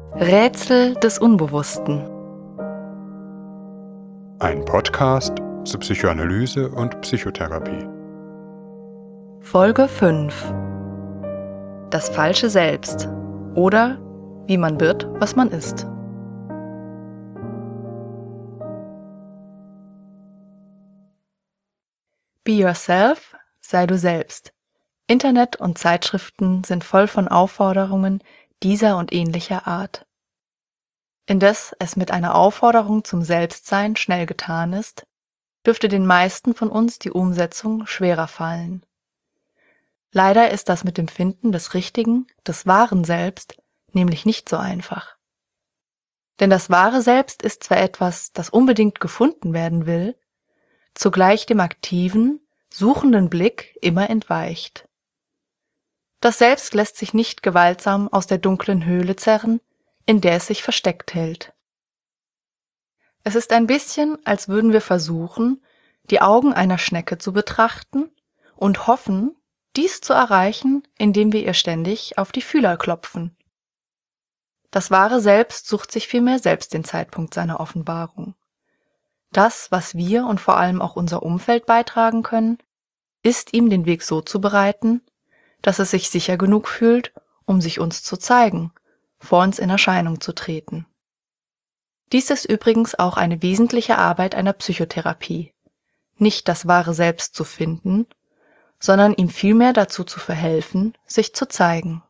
Rätsel des Unbewussten. Ein Podcast zu Psychoanalyse und Psychotherapie. Folge 5. Das falsche Selbst oder wie man wird, was man ist. Be yourself, sei du selbst. Internet und Zeitschriften sind voll von Aufforderungen dieser und ähnlicher Art. Indes es mit einer Aufforderung zum Selbstsein schnell getan ist, dürfte den meisten von uns die Umsetzung schwerer fallen. Leider ist das mit dem Finden des richtigen, des wahren Selbst nämlich nicht so einfach. Denn das wahre Selbst ist zwar etwas, das unbedingt gefunden werden will, zugleich dem aktiven, suchenden Blick immer entweicht. Das Selbst lässt sich nicht gewaltsam aus der dunklen Höhle zerren, in der es sich versteckt hält. Es ist ein bisschen, als würden wir versuchen, die Augen einer Schnecke zu betrachten und hoffen, dies zu erreichen, indem wir ihr ständig auf die Fühler klopfen. Das wahre Selbst sucht sich vielmehr selbst den Zeitpunkt seiner Offenbarung. Das, was wir und vor allem auch unser Umfeld beitragen können, ist ihm den Weg so zu bereiten, dass es sich sicher genug fühlt, um sich uns zu zeigen, vor uns in Erscheinung zu treten. Dies ist übrigens auch eine wesentliche Arbeit einer Psychotherapie, nicht das wahre Selbst zu finden, sondern ihm vielmehr dazu zu verhelfen, sich zu zeigen.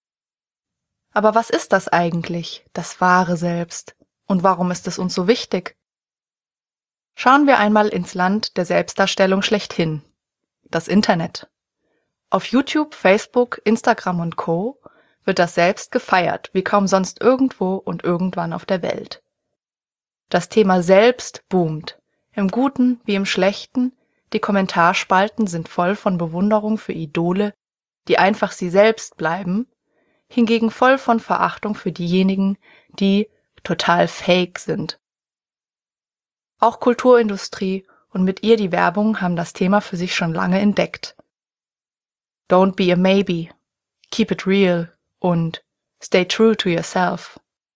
Aber was ist das eigentlich, das wahre Selbst, und warum ist es uns so wichtig? Schauen wir einmal ins Land der Selbstdarstellung schlechthin, das Internet. Auf YouTube, Facebook, Instagram und Co. wird das Selbst gefeiert, wie kaum sonst irgendwo und irgendwann auf der Welt. Das Thema Selbst boomt, im Guten wie im Schlechten, die Kommentarspalten sind voll von Bewunderung für Idole, die einfach sie selbst bleiben, hingegen voll von Verachtung für diejenigen, die total fake sind. Auch Kulturindustrie und mit ihr die Werbung haben das Thema für sich schon lange entdeckt. Don't be a maybe, keep it real und stay true to yourself.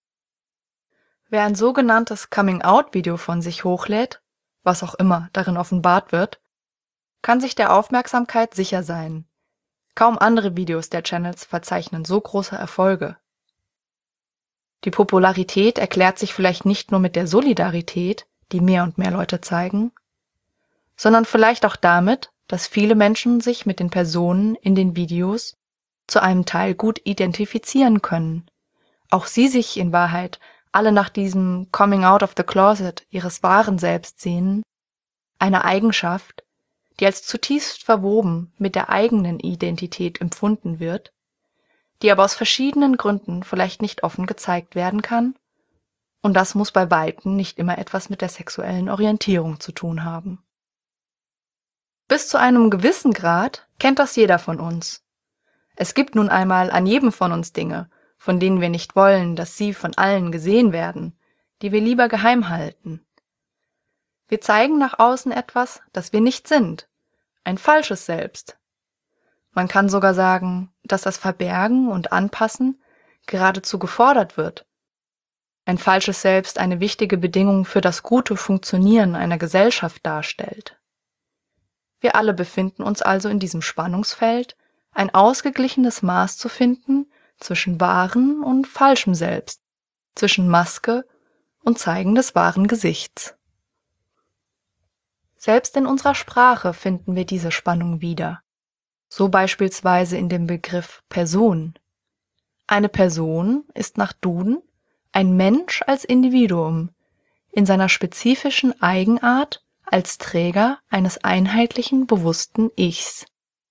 Wer ein sogenanntes Coming-out-Video von sich hochlädt, was auch immer darin offenbart wird, kann sich der Aufmerksamkeit sicher sein. Kaum andere Videos der Channels verzeichnen so große Erfolge. Die Popularität erklärt sich vielleicht nicht nur mit der Solidarität, die mehr und mehr Leute zeigen, sondern vielleicht auch damit, dass viele Menschen sich mit den Personen in den Videos zu einem Teil gut identifizieren können. Auch sie sich in Wahrheit alle nach diesem Coming out of the closet ihres wahren Selbst sehnen, eine Eigenschaft, die als zutiefst verwoben mit der eigenen Identität empfunden wird, die aber aus verschiedenen Gründen vielleicht nicht offen gezeigt werden kann, und das muss bei Weitem nicht immer etwas mit der sexuellen Orientierung zu tun haben. Bis zu einem gewissen Grad kennt das jeder von uns. Es gibt nun einmal an jedem von uns Dinge, von denen wir nicht wollen, dass sie von allen gesehen werden, die wir lieber geheim halten. Wir zeigen nach außen etwas, das wir nicht sind, ein falsches Selbst. Man kann sogar sagen, dass das Verbergen und Anpassen geradezu gefordert wird. Ein falsches Selbst eine wichtige Bedingung für das gute Funktionieren einer Gesellschaft darstellt. Wir alle befinden uns also in diesem Spannungsfeld, ein ausgeglichenes Maß zu finden zwischen wahrem und falschem Selbst, zwischen Maske und Zeigen des wahren Gesichts. Selbst in unserer Sprache finden wir diese Spannung wieder, so beispielsweise in dem Begriff Person. Eine Person ist nach Duden ein Mensch als Individuum, in seiner spezifischen Eigenart als Träger eines einheitlichen, bewussten Ichs.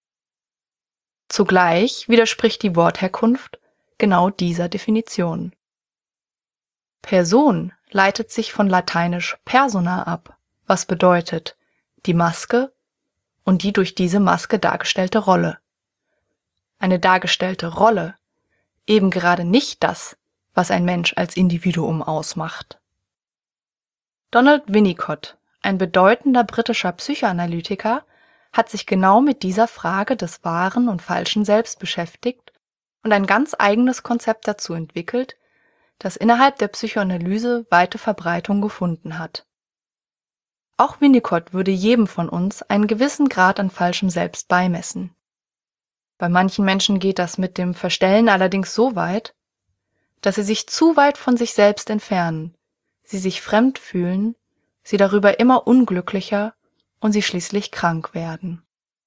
Zugleich widerspricht die Wortherkunft genau dieser Definition. Person leitet sich von lateinisch persona ab, was bedeutet die Maske und die durch diese Maske dargestellte Rolle. Eine dargestellte Rolle, eben gerade nicht das, was ein Mensch als Individuum ausmacht. Donald Winnicott, ein bedeutender britischer Psychoanalytiker, hat sich genau mit dieser Frage des wahren und falschen Selbst beschäftigt und ein ganz eigenes Konzept dazu entwickelt, das innerhalb der Psychoanalyse weite Verbreitung gefunden hat. Auch Winnicott würde jedem von uns einen gewissen Grad an falschem Selbst beimessen. Bei manchen Menschen geht das mit dem Verstellen allerdings so weit, dass sie sich zu weit von sich selbst entfernen, sie sich fremd fühlen, sie darüber immer unglücklicher und sie schließlich krank werden.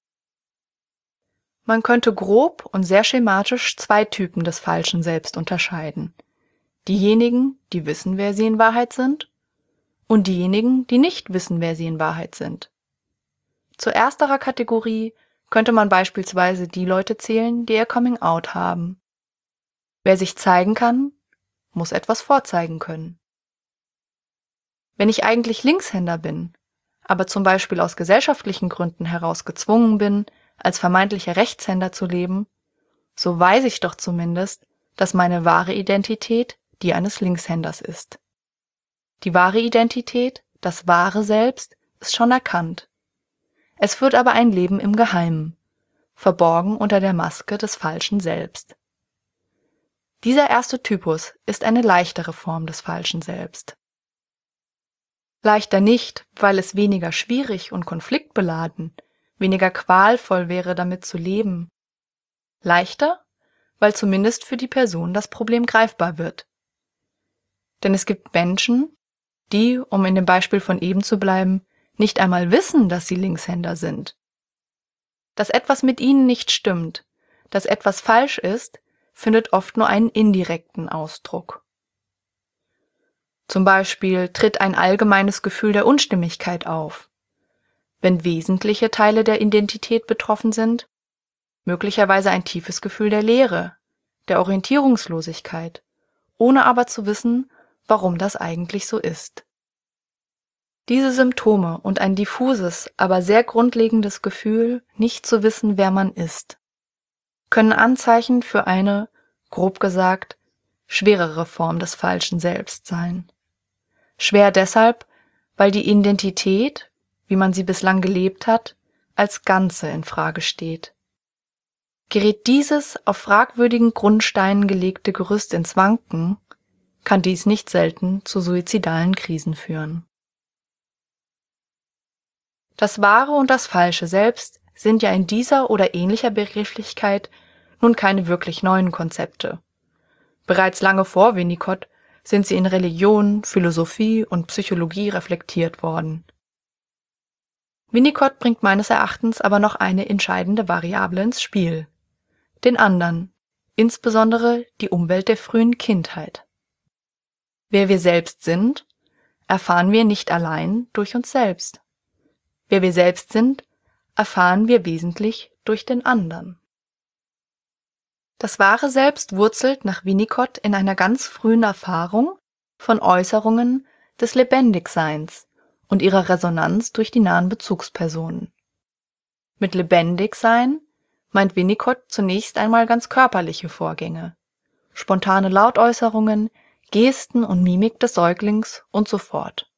Man könnte grob und sehr schematisch zwei Typen des falschen Selbst unterscheiden. Diejenigen, die wissen, wer sie in Wahrheit sind, und diejenigen, die nicht wissen, wer sie in Wahrheit sind. Zu ersterer Kategorie könnte man beispielsweise die Leute zählen, die ihr Coming-out haben. Wer sich zeigen kann, muss etwas vorzeigen können. Wenn ich eigentlich Linkshänder bin, aber zum Beispiel aus gesellschaftlichen Gründen heraus gezwungen bin, als vermeintlicher Rechtshänder zu leben, so weiß ich doch zumindest, dass meine wahre Identität die eines Linkshänders ist. Die wahre Identität, das wahre Selbst, ist schon erkannt. Es führt aber ein Leben im Geheimen, verborgen unter der Maske des falschen Selbst. Dieser erste Typus ist eine leichtere Form des falschen Selbst. Leichter nicht, weil es weniger schwierig und konfliktbeladen, weniger qualvoll wäre, damit zu leben. Leichter, weil zumindest für die Person das Problem greifbar wird. Denn es gibt Menschen, die, um in dem Beispiel von eben zu bleiben, nicht einmal wissen, dass sie Linkshänder sind. Dass etwas mit ihnen nicht stimmt, dass etwas falsch ist, findet oft nur einen indirekten Ausdruck. Zum Beispiel tritt ein allgemeines Gefühl der Unstimmigkeit auf, wenn wesentliche Teile der Identität betroffen sind, möglicherweise ein tiefes Gefühl der Leere, der Orientierungslosigkeit, ohne aber zu wissen, warum das eigentlich so ist. Diese Symptome und ein diffuses, aber sehr grundlegendes Gefühl, nicht zu wissen, wer man ist, können Anzeichen für eine, grob gesagt, schwerere Form des falschen Selbst sein. Schwer deshalb, weil die Identität, wie man sie bislang gelebt hat, als Ganze in Frage steht. Gerät dieses auf fragwürdigen Grundsteinen gelegte Gerüst ins Wanken, kann dies nicht selten zu suizidalen Krisen führen. Das wahre und das falsche Selbst sind ja in dieser oder ähnlicher Begrifflichkeit nun keine wirklich neuen Konzepte. Bereits lange vor Winnicott sind sie in Religion, Philosophie und Psychologie reflektiert worden. Winnicott bringt meines Erachtens aber noch eine entscheidende Variable ins Spiel: den anderen, insbesondere die Umwelt der frühen Kindheit. Wer wir selbst sind, erfahren wir nicht allein durch uns selbst. Wer wir selbst sind, erfahren wir wesentlich durch den anderen. Das wahre Selbst wurzelt nach Winnicott in einer ganz frühen Erfahrung von Äußerungen des Lebendigseins und ihrer Resonanz durch die nahen Bezugspersonen. Mit Lebendigsein meint Winnicott zunächst einmal ganz körperliche Vorgänge, spontane Lautäußerungen, Gesten und Mimik des Säuglings und so fort.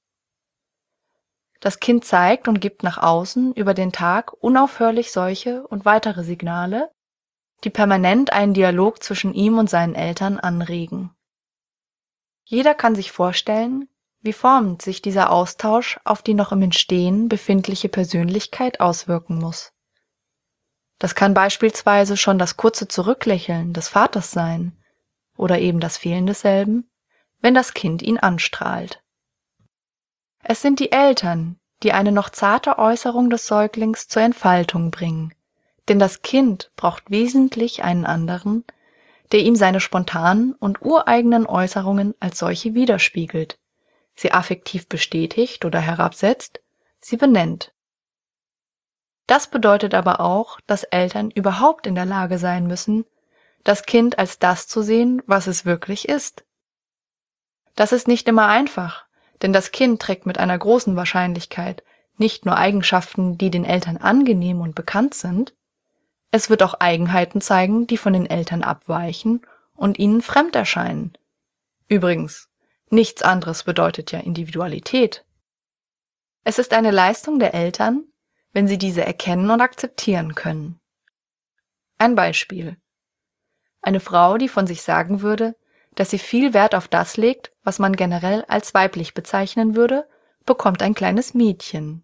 Das Kind zeigt und gibt nach außen über den Tag unaufhörlich solche und weitere Signale, die permanent einen Dialog zwischen ihm und seinen Eltern anregen. Jeder kann sich vorstellen, wie formend sich dieser Austausch auf die noch im Entstehen befindliche Persönlichkeit auswirken muss. Das kann beispielsweise schon das kurze Zurücklächeln des Vaters sein oder eben das Fehlen desselben, wenn das Kind ihn anstrahlt. Es sind die Eltern, die eine noch zarte Äußerung des Säuglings zur Entfaltung bringen, denn das Kind braucht wesentlich einen anderen, der ihm seine spontanen und ureigenen Äußerungen als solche widerspiegelt, sie affektiv bestätigt oder herabsetzt, sie benennt. Das bedeutet aber auch, dass Eltern überhaupt in der Lage sein müssen, das Kind als das zu sehen, was es wirklich ist. Das ist nicht immer einfach, denn das Kind trägt mit einer großen Wahrscheinlichkeit nicht nur Eigenschaften, die den Eltern angenehm und bekannt sind, es wird auch Eigenheiten zeigen, die von den Eltern abweichen und ihnen fremd erscheinen. Übrigens, nichts anderes bedeutet ja Individualität. Es ist eine Leistung der Eltern, wenn sie diese erkennen und akzeptieren können. Ein Beispiel: Eine Frau, die von sich sagen würde, dass sie viel Wert auf das legt, was man generell als weiblich bezeichnen würde, bekommt ein kleines Mädchen.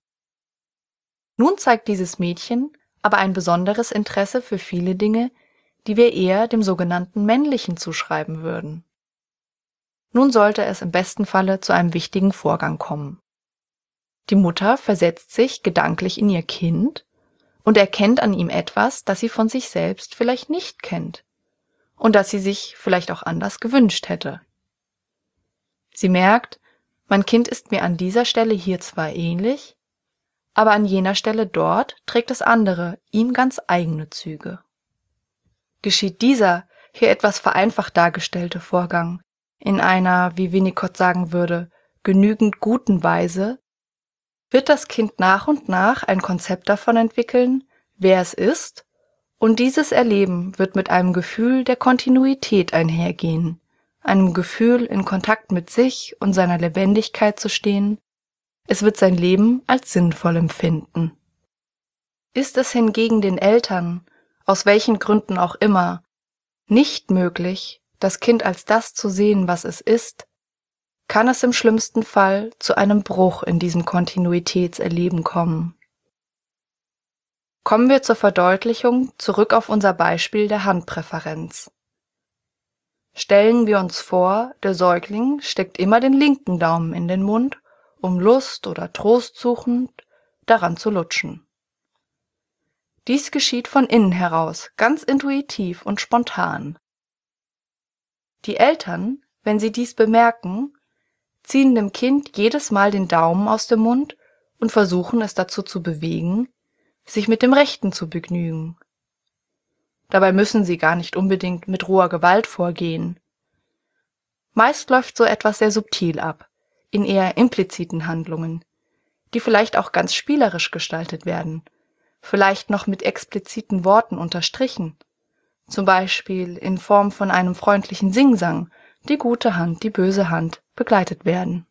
Nun zeigt dieses Mädchen aber ein besonderes Interesse für viele Dinge, die wir eher dem sogenannten Männlichen zuschreiben würden. Nun sollte es im besten Falle zu einem wichtigen Vorgang kommen. Die Mutter versetzt sich gedanklich in ihr Kind und erkennt an ihm etwas, das sie von sich selbst vielleicht nicht kennt und das sie sich vielleicht auch anders gewünscht hätte. Sie merkt, mein Kind ist mir an dieser Stelle hier zwar ähnlich, aber an jener Stelle dort trägt es andere, ihm ganz eigene Züge. Geschieht dieser, hier etwas vereinfacht dargestellte Vorgang in einer, wie Winnicott sagen würde, genügend guten Weise, wird das Kind nach und nach ein Konzept davon entwickeln, wer es ist, und dieses Erleben wird mit einem Gefühl der Kontinuität einhergehen, einem Gefühl, in Kontakt mit sich und seiner Lebendigkeit zu stehen. Es wird sein Leben als sinnvoll empfinden. Ist es hingegen den Eltern, aus welchen Gründen auch immer, nicht möglich, das Kind als das zu sehen, was es ist, kann es im schlimmsten Fall zu einem Bruch in diesem Kontinuitätserleben kommen. Kommen wir zur Verdeutlichung zurück auf unser Beispiel der Handpräferenz. Stellen wir uns vor, der Säugling steckt immer den linken Daumen in den Mund, um Lust oder Trost suchend daran zu lutschen. Dies geschieht von innen heraus, ganz intuitiv und spontan. Die Eltern, wenn sie dies bemerken, ziehen dem Kind jedes Mal den Daumen aus dem Mund und versuchen es dazu zu bewegen, sich mit dem Rechten zu begnügen. Dabei müssen sie gar nicht unbedingt mit roher Gewalt vorgehen. Meist läuft so etwas sehr subtil ab, in eher impliziten Handlungen, die vielleicht auch ganz spielerisch gestaltet werden, vielleicht noch mit expliziten Worten unterstrichen, zum Beispiel in Form von einem freundlichen Singsang, die gute Hand, die böse Hand, begleitet werden.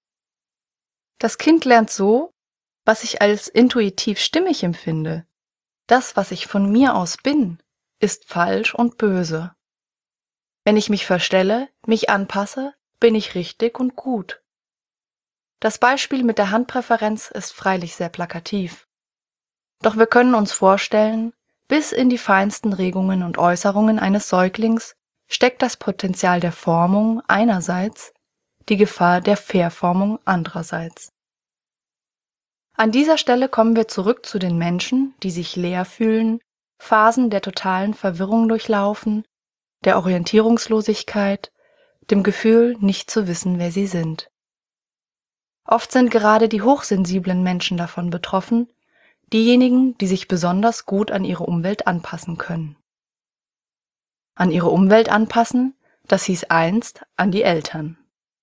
Das Kind lernt so, was ich als intuitiv stimmig empfinde. Das, was ich von mir aus bin, ist falsch und böse. Wenn ich mich verstelle, mich anpasse, bin ich richtig und gut. Das Beispiel mit der Handpräferenz ist freilich sehr plakativ. Doch wir können uns vorstellen, bis in die feinsten Regungen und Äußerungen eines Säuglings steckt das Potenzial der Formung einerseits, die Gefahr der Verformung andererseits. An dieser Stelle kommen wir zurück zu den Menschen, die sich leer fühlen, Phasen der totalen Verwirrung durchlaufen, der Orientierungslosigkeit, dem Gefühl, nicht zu wissen, wer sie sind. Oft sind gerade die hochsensiblen Menschen davon betroffen, diejenigen, die sich besonders gut an ihre Umwelt anpassen können. An ihre Umwelt anpassen, das hieß einst an die Eltern.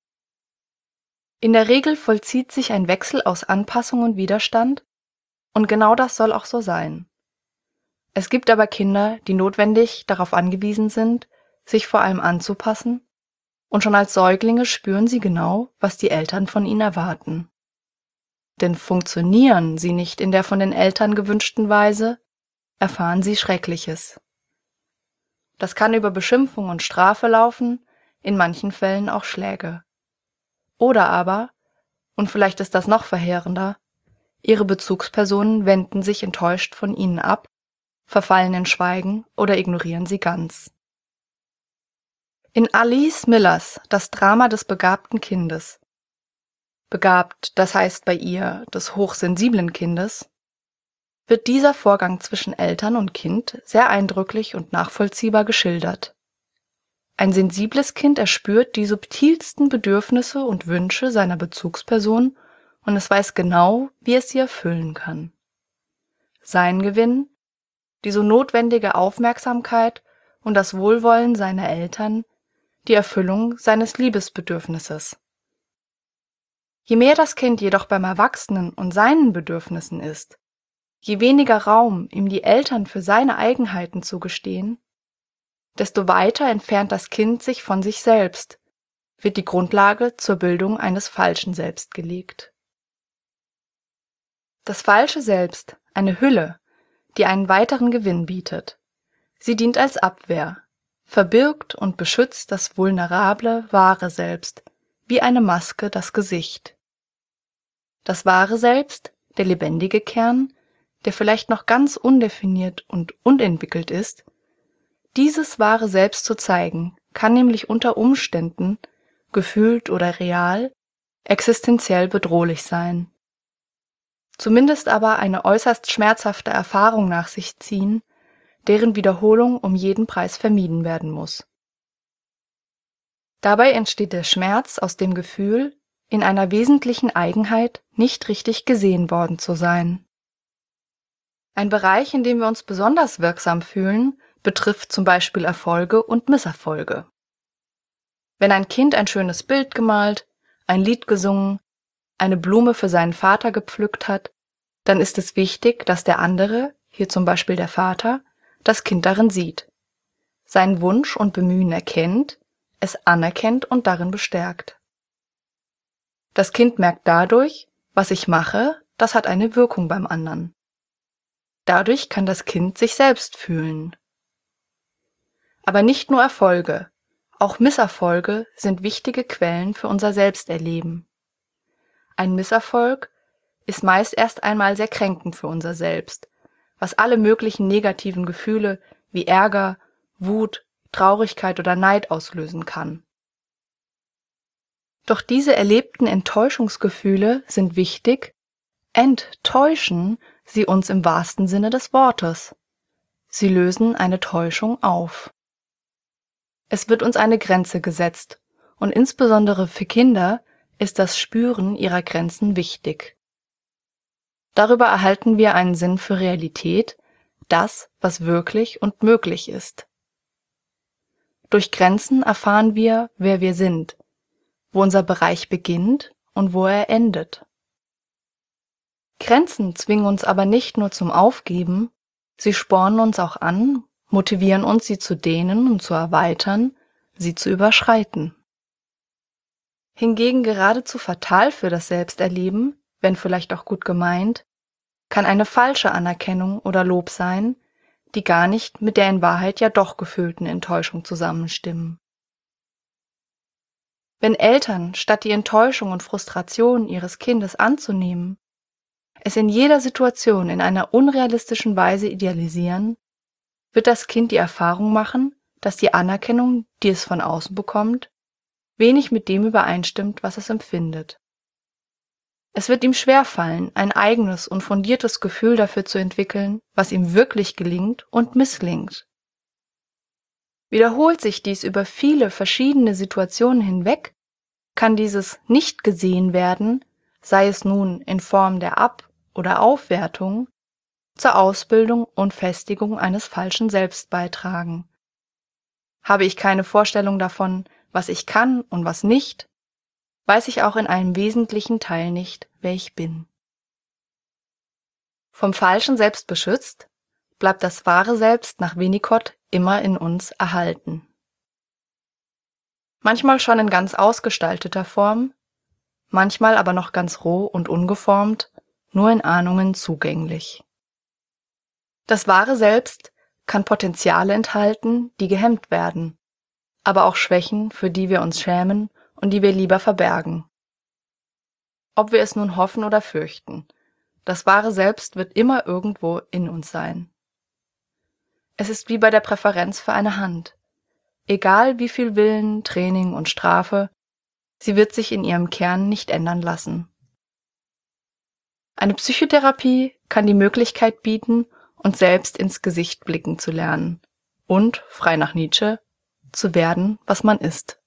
In der Regel vollzieht sich ein Wechsel aus Anpassung und Widerstand, und genau das soll auch so sein. Es gibt aber Kinder, die notwendig darauf angewiesen sind, sich vor allem anzupassen, und schon als Säuglinge spüren sie genau, was die Eltern von ihnen erwarten. Denn funktionieren sie nicht in der von den Eltern gewünschten Weise, erfahren sie Schreckliches. Das kann über Beschimpfung und Strafe laufen, in manchen Fällen auch Schläge. Oder aber, und vielleicht ist das noch verheerender, ihre Bezugspersonen wenden sich enttäuscht von ihnen ab, verfallen in Schweigen oder ignorieren sie ganz. In Alice Millers Das Drama des begabten Kindes, begabt, das heißt bei ihr des hochsensiblen Kindes, wird dieser Vorgang zwischen Eltern und Kind sehr eindrücklich und nachvollziehbar geschildert. Ein sensibles Kind erspürt die subtilsten Bedürfnisse und Wünsche seiner Bezugsperson und es weiß genau, wie es sie erfüllen kann. Sein Gewinn, die so notwendige Aufmerksamkeit und das Wohlwollen seiner Eltern, die Erfüllung seines Liebesbedürfnisses. Je mehr das Kind jedoch beim Erwachsenen und seinen Bedürfnissen ist, je weniger Raum ihm die Eltern für seine Eigenheiten zugestehen, desto weiter entfernt das Kind sich von sich selbst, wird die Grundlage zur Bildung eines falschen Selbst gelegt. Das falsche Selbst, eine Hülle, die einen weiteren Gewinn bietet. Sie dient als Abwehr, verbirgt und beschützt das vulnerable, wahre Selbst, wie eine Maske das Gesicht. Das wahre Selbst, der lebendige Kern, der vielleicht noch ganz undefiniert und unentwickelt ist, dieses wahre Selbst zu zeigen, kann nämlich unter Umständen, gefühlt oder real, existenziell bedrohlich sein. Zumindest aber eine äußerst schmerzhafte Erfahrung nach sich ziehen, deren Wiederholung um jeden Preis vermieden werden muss. Dabei entsteht der Schmerz aus dem Gefühl, in einer wesentlichen Eigenheit nicht richtig gesehen worden zu sein. Ein Bereich, in dem wir uns besonders wirksam fühlen, betrifft zum Beispiel Erfolge und Misserfolge. Wenn ein Kind ein schönes Bild gemalt, ein Lied gesungen, eine Blume für seinen Vater gepflückt hat, dann ist es wichtig, dass der andere, hier zum Beispiel der Vater, das Kind darin sieht, seinen Wunsch und Bemühen erkennt, es anerkennt und darin bestärkt. Das Kind merkt dadurch, was ich mache, das hat eine Wirkung beim anderen. Dadurch kann das Kind sich selbst fühlen. Aber nicht nur Erfolge, auch Misserfolge sind wichtige Quellen für unser Selbsterleben. Ein Misserfolg ist meist erst einmal sehr kränkend für unser Selbst, was alle möglichen negativen Gefühle wie Ärger, Wut, Traurigkeit oder Neid auslösen kann. Doch diese erlebten Enttäuschungsgefühle sind wichtig, enttäuschen sie uns im wahrsten Sinne des Wortes. Sie lösen eine Täuschung auf. Es wird uns eine Grenze gesetzt, und insbesondere für Kinder ist das Spüren ihrer Grenzen wichtig. Darüber erhalten wir einen Sinn für Realität, das, was wirklich und möglich ist. Durch Grenzen erfahren wir, wer wir sind, wo unser Bereich beginnt und wo er endet. Grenzen zwingen uns aber nicht nur zum Aufgeben, sie spornen uns auch an, motivieren uns, sie zu dehnen und zu erweitern, sie zu überschreiten. Hingegen geradezu fatal für das Selbsterleben, wenn vielleicht auch gut gemeint, kann eine falsche Anerkennung oder Lob sein, die gar nicht mit der in Wahrheit ja doch gefühlten Enttäuschung zusammenstimmen. Wenn Eltern, statt die Enttäuschung und Frustration ihres Kindes anzunehmen, es in jeder Situation in einer unrealistischen Weise idealisieren, wird das Kind die Erfahrung machen, dass die Anerkennung, die es von außen bekommt, wenig mit dem übereinstimmt, was es empfindet. Es wird ihm schwerfallen, ein eigenes und fundiertes Gefühl dafür zu entwickeln, was ihm wirklich gelingt und misslingt. Wiederholt sich dies über viele verschiedene Situationen hinweg, kann dieses Nicht-Gesehen-Werden, sei es nun in Form der Ab- oder Aufwertung, zur Ausbildung und Festigung eines falschen Selbst beitragen. Habe ich keine Vorstellung davon, was ich kann und was nicht, weiß ich auch in einem wesentlichen Teil nicht, wer ich bin. Vom falschen Selbst beschützt, bleibt das wahre Selbst nach Winnicott immer in uns erhalten. Manchmal schon in ganz ausgestalteter Form, manchmal aber noch ganz roh und ungeformt, nur in Ahnungen zugänglich. Das wahre Selbst kann Potenziale enthalten, die gehemmt werden, aber auch Schwächen, für die wir uns schämen und die wir lieber verbergen. Ob wir es nun hoffen oder fürchten, das wahre Selbst wird immer irgendwo in uns sein. Es ist wie bei der Präferenz für eine Hand. Egal wie viel Willen, Training und Strafe, sie wird sich in ihrem Kern nicht ändern lassen. Eine Psychotherapie kann die Möglichkeit bieten, uns selbst ins Gesicht blicken zu lernen und, frei nach Nietzsche, zu werden, was man ist.